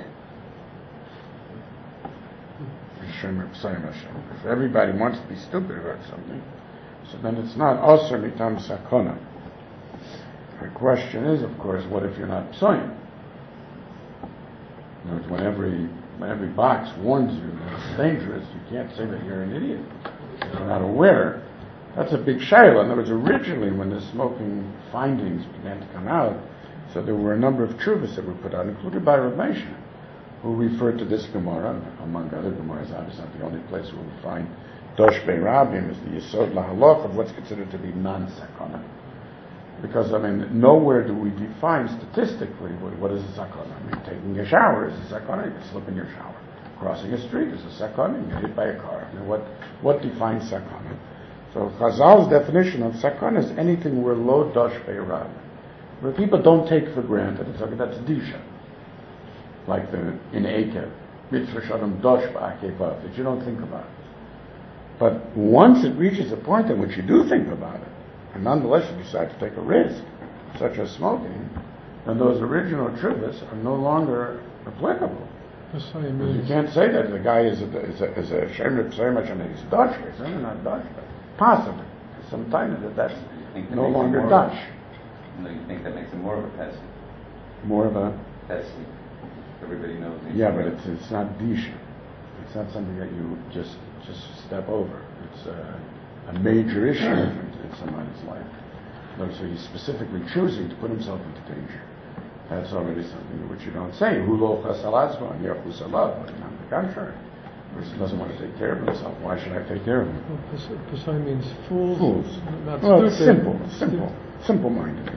If everybody wants to be stupid about something, so then it's not osir mitam sakona. The question is, of course, what if you're not psoyim? In other words, when every box warns you that it's dangerous, you can't say that you're an idiot. If you're not aware, that's a big shayla. In other words, originally when the smoking findings began to come out, so there were a number of tshuvas that were put out, included by Rav Moshe, who referred to this Gemara, among other Gemaras. Obviously not the only place where we find Dosh Be'rabim is the Yesod Lahalach of what's considered to be non-sakana. Because, nowhere do we define statistically what is a sakana. Taking a shower is a sakana, you can slip in your shower. Crossing a street is a sakana, you get hit by a car. What defines sakana? So Chazal's definition of sakana is anything where lo dosh be'rab, where people don't take for granted. It's like that's disha, like in Ekev, mitzvah shalom dosh ba'akevav, that you don't think about it. But once it reaches a point in which you do think about it, and nonetheless you decide to take a risk, such as smoking, then those original truvas are no longer applicable. You can't say that the guy is a shemer b'sayim Hashem, he's dosh, he's not dosh. Possibly. Sometimes that's no longer Dutch. No, you think that makes it more of a pesky? More of a pesky. Everybody knows. Yeah, but it's not disha. It's not something that you just step over. It's a major issue in somebody's life. So he's specifically choosing to put himself into danger. That's already something which you don't say. Hu lo chasalazva and yahu salav. On the contrary. The person doesn't want to take care of himself. Why should I take care of him? Pesai means fools. Fools. Not well, stupid. It's simple-minded.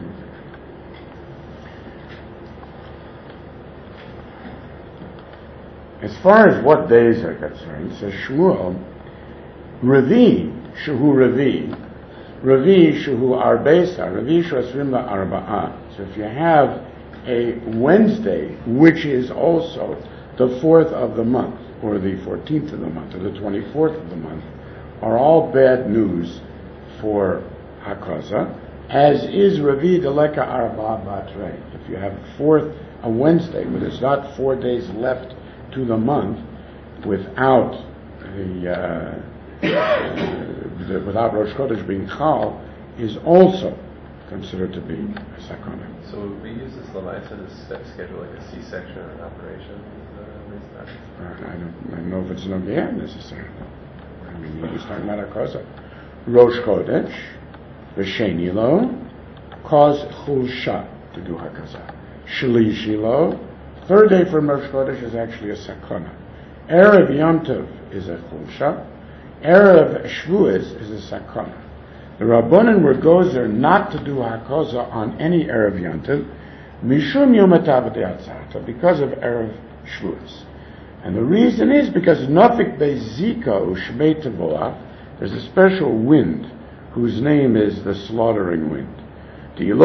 As far as what days are concerned, says Shmuel, Revi, Shehu Revi, Revi, Shehu Arbesa, Revi, Shasrim La Arba'ah. So if you have a Wednesday, which is also the 4th of the month, or the 14th of the month, or the 24th of the month, are all bad news for HaKazah, as is Revi Deleka Arba Batre. If you have a Wednesday, where there's not 4 days left to the month, without without Rosh Chodesh being Chal, is also considered to be a sakana. So we use this Lamaisa to schedule like a C-section or an operation? I don't know if it's an Ogiyah necessarily. He's talking about HaKazah. Rosh Chodesh, V'sheni lo, cause Chulsha to do HaKazah. Shlishi lo, 3rd day from Rosh Chodesh is actually a sakana. Erev Yom Tov is a Chulsha. Erev Shavuos is a sakana. The Rabbanan were gozer not to do HaKazah on any Erev Yom Tov, Mishum Yom HaTav B'Atzarta, because of Erev Shavuos. And the reason is because Nafik Bezika Ushmei Tavoah, there's a special wind whose name is the slaughtering wind. And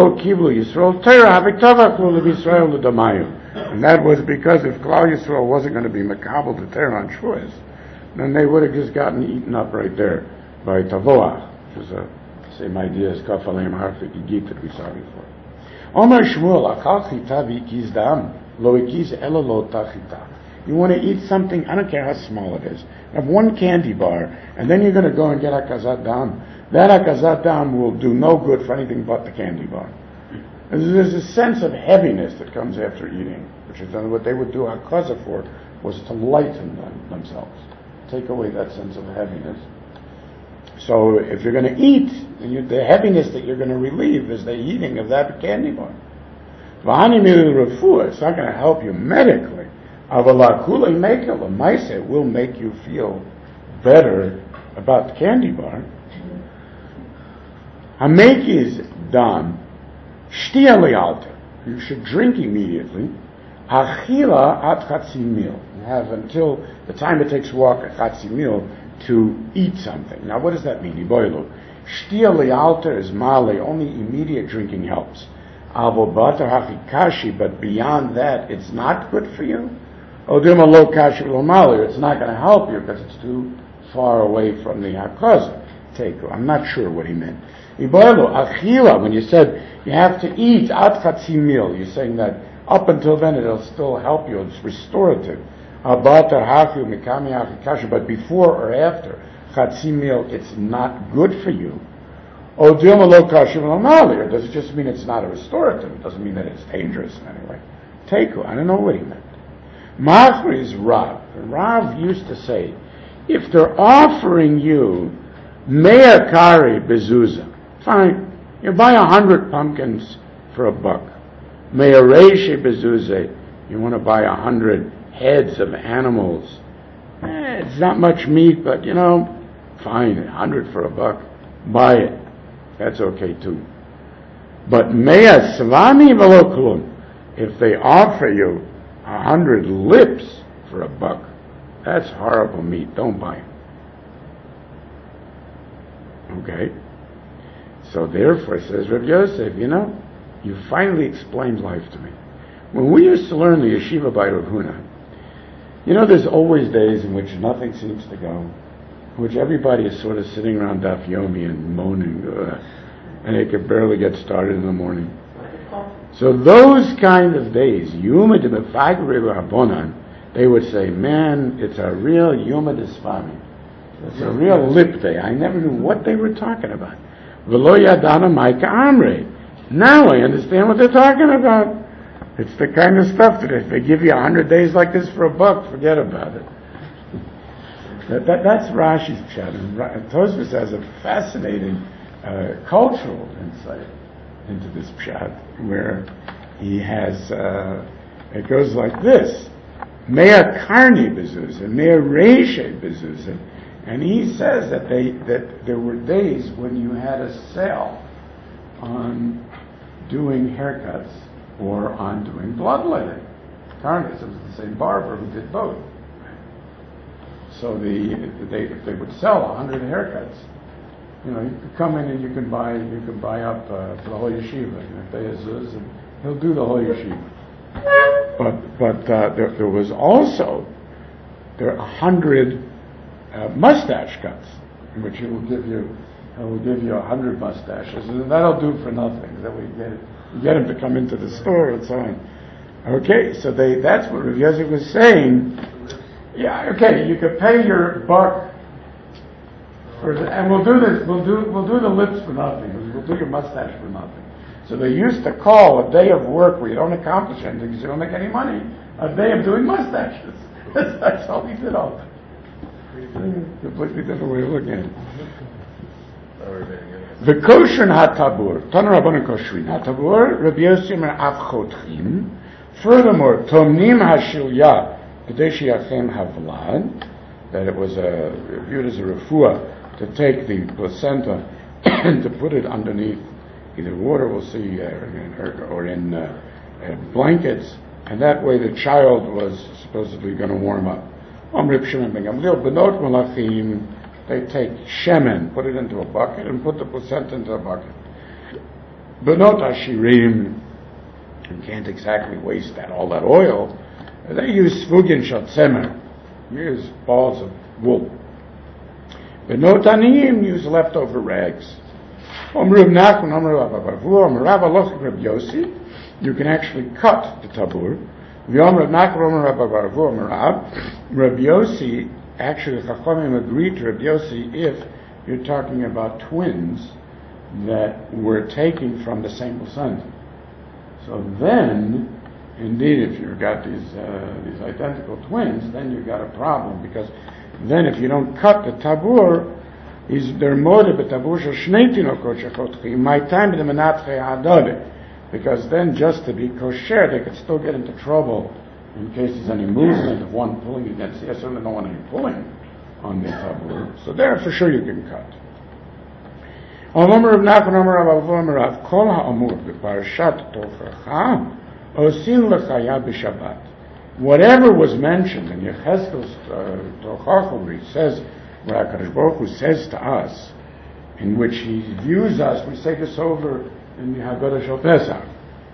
that was because if Klal Yisrael wasn't going to be Makabel to Torah on Shavuos, then they would have just gotten eaten up right there by Tavoah, which is the same idea as Kafalem Harfik Git that we saw before. Omar Shmuel, Achal Chita v'ikiz dam, lo ikiz ela lo tachita. You want to eat something, I don't care how small it is. Have one candy bar, and then you're going to go and get akazat dam. That akazat dam will do no good for anything but the candy bar. There's a sense of heaviness that comes after eating, which is what they would do akaza for, was to lighten themselves, take away that sense of heaviness. So if you're going to eat, the heaviness that you're going to relieve is the eating of that candy bar. It's not going to help you medically. It will make you feel better about the candy bar. Hamekiz dam, shtia lealter. You should drink immediately. Achila at chatzi mil. You have until the time it takes to walk a chatzi mil to eat something. Now, what does that mean? Iboilu. Shtia lealter is male. Only immediate drinking helps. Avo batar hachikashi, but beyond that, it's not good for you. Odima lo kashi lo male. It's not going to help you because it's too far away from the hakaza. I'm not sure what he meant. Iboilu achila. When you said you have to eat at chatzi mil, you're saying that up until then it'll still help you. It's restorative. But before or after chatzi mil, it's not good for you. Or does it just mean it's not a restorative? It doesn't mean that it's dangerous in any way. Teku, I don't know what he meant. Machri is Rav. Rav used to say, if they're offering you mea kari bezuza, fine, you buy 100 pumpkins for $1. Mea reishi bezuza, you want to buy 100 heads of animals. It's not much meat, but fine, 100 for $1. Buy it. That's okay too. But mea svami velo klum, if they offer you 100 lips for $1, that's horrible meat. Don't buy it. Okay? So therefore, says Rav Yosef, you finally explained life to me. When we used to learn the yeshiva by Rav Huna, there's always days in which nothing seems to go, in which everybody is sort of sitting around Daf Yomi and moaning, and they could barely get started in the morning. So those kind of days, they would say, man, it's a real Yuma Desfami. It's a real lip day. I never knew what they were talking about. Now I understand what they're talking about. It's the kind of stuff that if they give you 100 days like this for $1, forget about it. That's Rashi's pshat. Tosfos has a fascinating cultural insight into this pshat, where he has, it goes like this: Mea karni bezuzah, mea reishe bezuzah. And he says that there were days when you had a sale on doing haircuts or on doing bloodletting. Karnis, it was the same barber who did both. So if they would sell 100 haircuts, you could come in and you can buy up for the whole yeshiva. And he'll do the whole yeshiva. But there was also 100 mustache cuts, in which he will give you 100 mustaches, and that'll do for nothing. That we get him to come into the store and so on. Okay, so that's what Rav Yosef was saying. Yeah, okay, you could pay your $1 and we'll do this. We'll do the lips for nothing. We'll do your mustache for nothing. So they used to call a day of work where you don't accomplish anything because you don't make any money a day of doing mustaches. That's all he did all day. Completely different way of looking at it. The kosher hatabur, Tan Rabbanan kosherin hatabur, Rabbi Yosef af chotchim. Furthermore, tomnim hashilya kadeshi yachem havlad, that it was viewed as a refuah to take the placenta and to put it underneath either water, we'll see, or in blankets, And that way the child was supposedly going to warm up. Benot malachim, they take shemen, put it into a bucket, and put the placenta into a bucket. Benot ashirim, you can't exactly waste all that oil. They use svugin shatzemer, use balls of wool. Benot aniyim use leftover rags. You can actually cut the tabur. Rabbi Yossi, actually, Chachamim agreed to Rabbi Yossi if you're talking about twins that were taken from the same placenta. So then, indeed, if you've got these identical twins, then you've got a problem, because then if you don't cut the tabur, they're motive at tabur shel shnei tinokot shechotchi. My time the menatchei hadade, because then just to be kosher, they could still get into trouble in case there's any movement of one pulling against the other. I certainly don't want any pulling on the tabur. So there, for sure, you can cut. Whatever was mentioned in Yechezkel's Tochacha, where he says, where HaKadosh Baruch Hu says to us, in which he views us, we say this over in the Haggadah Shel Pesach.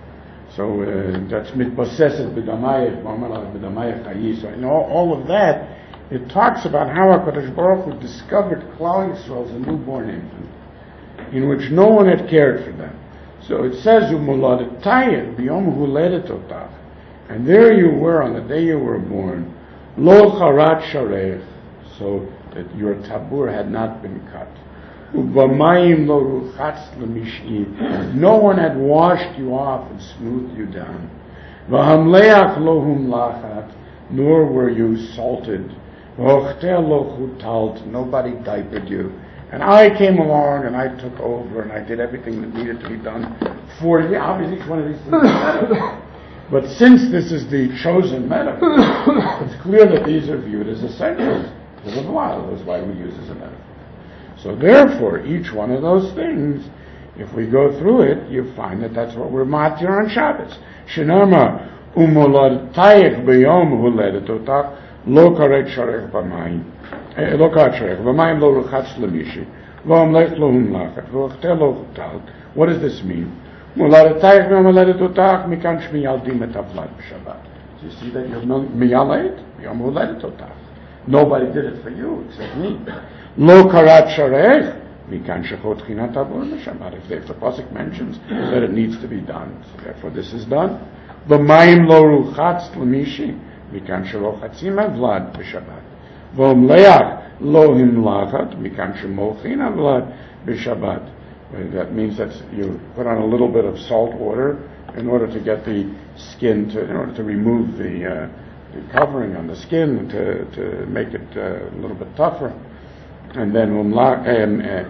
So that's mitpossesed b'damayeh, b'damayeh chayi. So in all of that, it talks about how HaKadosh Baruch Hu discovered Klal Yisrael as a newborn infant, in which no one had cared for them. So it says, Umuladatayet b'yom huledet otach. And there you were on the day you were born, lo charat sharech, so that your tabur had not been cut. Ubamayim lo ruchatz l'mish'i, no one had washed you off and smoothed you down. V'hamleach lo humlachat, nor were you salted. V'ochter lo chutalt, nobody diapered you. And I came along and I took over and I did everything that needed to be done for you. Obviously, each one of these things is medical. But since this is the chosen metaphor, it's clear that these are viewed as essentials. Because of that's why we use as a metaphor. So therefore, each one of those things, if we go through it, you find that that's what we're matir on Shabbos. Shenama umolad tayich b'yom huledet otach lo karet sharech b'mayim. Lo karet sharech b'mayim lo ruchatz l'mishi v'amlech lo humlachat v'ochter lo chutalt. What does this mean? Mulad tayich v'amledet otach mikan shmi yaldim et avlad b'Shabbat. So you see that you're miyalet b'yom huledet otach. Nobody did it for you except me. Lo karat sharech, mikan shechot chinat tabur b'Shabbat. If the pasuk mentions that it needs to be done, so therefore this is done. V'mayim lo ruchatz l'mishi, mikan shelo chatzim avlad b'Shabbat. V'omleach lo himlachat, mikan shemochin avlad b'Shabbat. That means that you put on a little bit of salt water in order to get the skin in order to remove the covering on the skin to make it a little bit tougher. And then that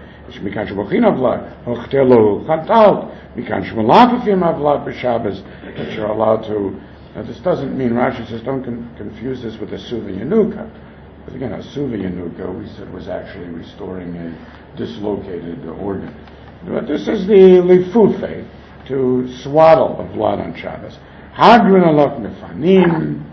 you're allowed to. Now this doesn't mean, Rashi says, don't confuse this with a suva yanuka. Because again, a suva yanuka, we said, was actually restoring a dislocated organ. But this is the lifufe, to swaddle of blood on Shabbos. Hadrin alok mefanim.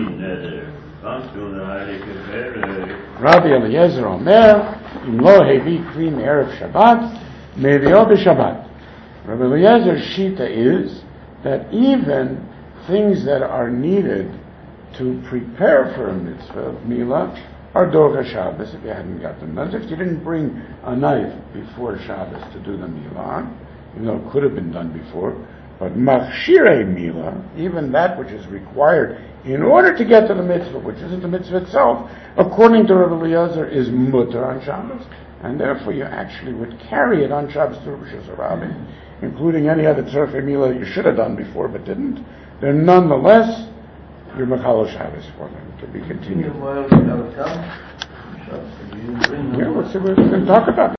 Rabbi Eliezer Omer, Im lo hevi kli me'erev Shabbat, me'evio b'Shabbat. Rabbi Eliezer's shita is that even things that are needed to prepare for a mitzvah of milah are dorcha Shabbos if you hadn't got them. That's if you didn't bring a knife before Shabbos to do the milah, even though it could have been done before. But machshirei milah, even that which is required in order to get to the mitzvah, which isn't the mitzvah itself, according to Rabbi Eliezer, is mutter on Shabbos, and therefore you actually would carry it on Shabbos to Rosh Hashanah, including any other tzarchei milah you should have done before but didn't. They're nonetheless your mechal Shabbos for them to be continued. Meanwhile, you have come. Yeah, we can talk about that.